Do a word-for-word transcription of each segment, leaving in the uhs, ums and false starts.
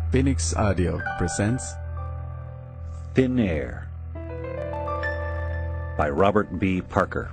Phoenix Audio presents Thin Air by Robert B. Parker.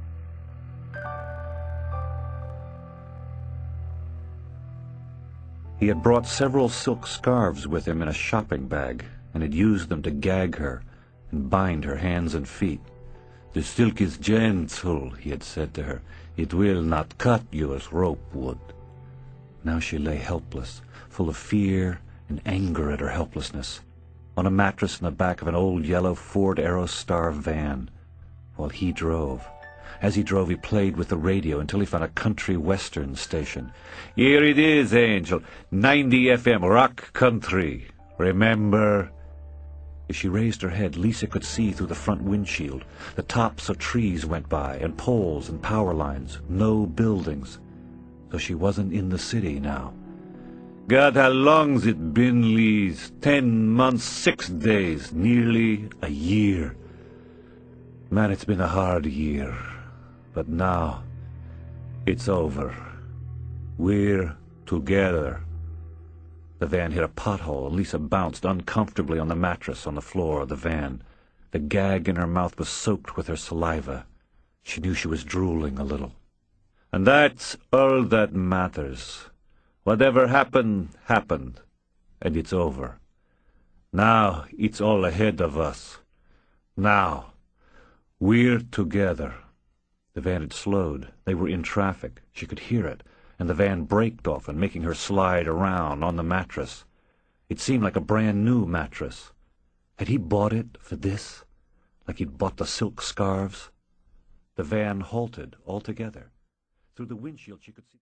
He had brought several silk scarves with him in a shopping bag, and had used them to gag her and bind her hands and feet. "The silk is gentle," he had said to her. "It will not cut you as rope would." Now she lay helpless, full of fear and anger at her helplessness, on a mattress in the back of an old yellow Ford Aerostar van, while he drove. As he drove, he played with the radio until he found a country western station. "Here it is, Angel, ninety F M, rock country. Remember?" As she raised her head, Lisa could see through the front windshield. The tops of trees went by, and poles and power lines, no buildings. So she wasn't in the city now. "God, how long's it been, Lise? Ten months, six days, nearly a year. Man, it's been a hard year. But now, it's over. We're together." The van hit a pothole, and Lisa bounced uncomfortably on the mattress on the floor of the van. The gag in her mouth was soaked with her saliva. She knew she was drooling a little. "And that's all that matters. Whatever happened, happened, and it's over. Now it's all ahead of us. Now we're together." The van had slowed. They were in traffic. She could hear it, and the van braked often, making her slide around on the mattress. It seemed like a brand-new mattress. Had he bought it for this, like he'd bought the silk scarves? The van halted altogether. Through the windshield she could see